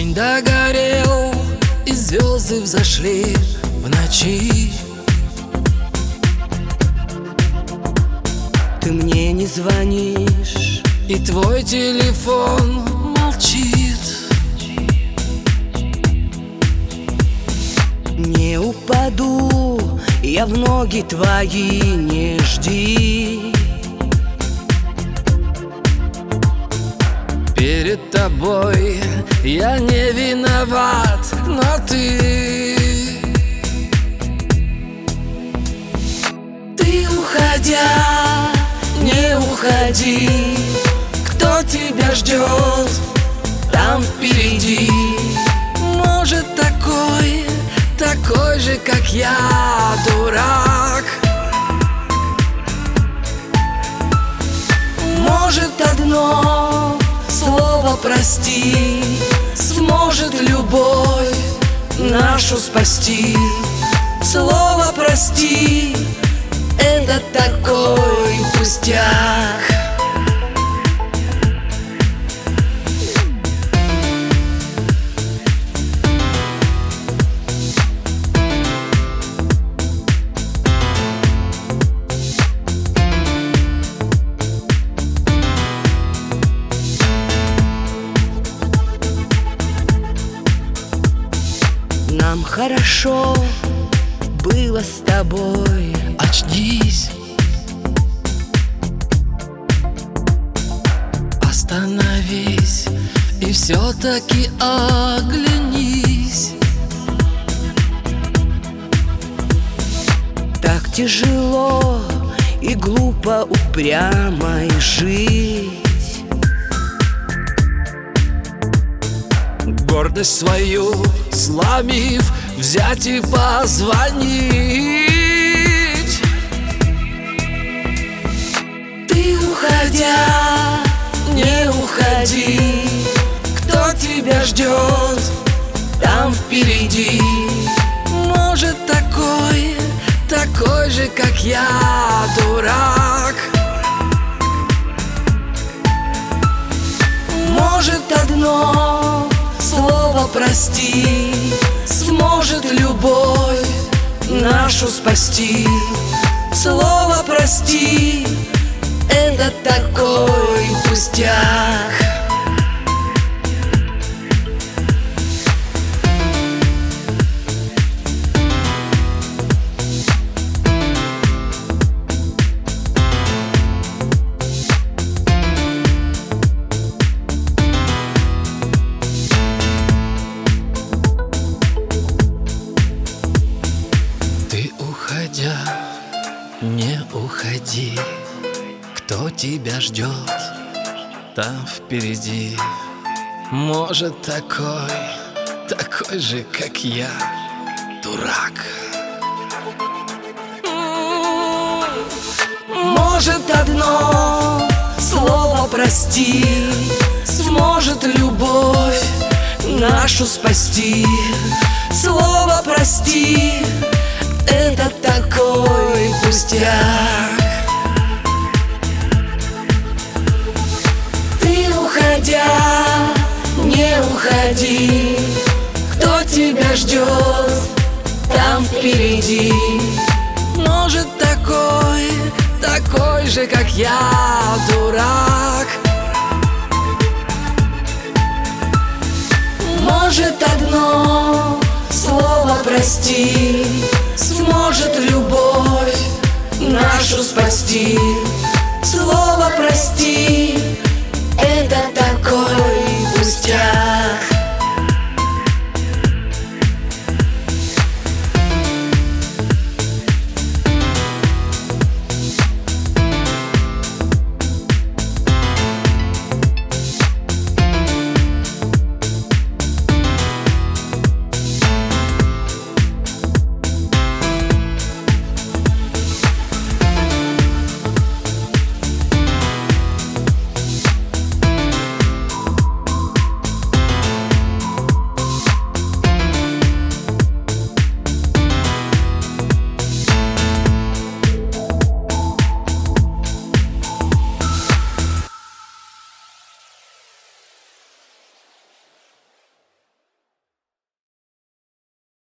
День догорел, и звезды взошли в ночи. Ты мне не звонишь, и твой телефон молчит. Не упаду я в ноги твои, не жди. Перед тобой я не виноват, но ты уходя, не уходи. Кто тебя ждет там впереди? Может, такой же, как я, дурак. Может, одно слово прости сможет любовь нашу спасти. Слово прости — это такой пустяк. Нам хорошо было с тобой. Очнись, остановись и все-таки оглянись. Так тяжело и глупо, упрямо и жить. Гордость свою сломив, взять и позвонить. Ты уходя, не уходи. Кто тебя ждет там впереди? Может, такой же, как я, дурак. Может, одно слово прости сможет любовь нашу спасти. Слово прости — это такой пустяк. Не уходи. Кто тебя ждет там впереди? Может, такой же, как я, дурак. Может, одно слово прости сможет любовь нашу спасти. Слово прости — это такой пустяк. Ты уходя, не уходи. Кто тебя ждет там впереди? Может, такой же, как я, дурак. Может, одно слово прости сможет любовь нашу спасти. Слово прости — это такой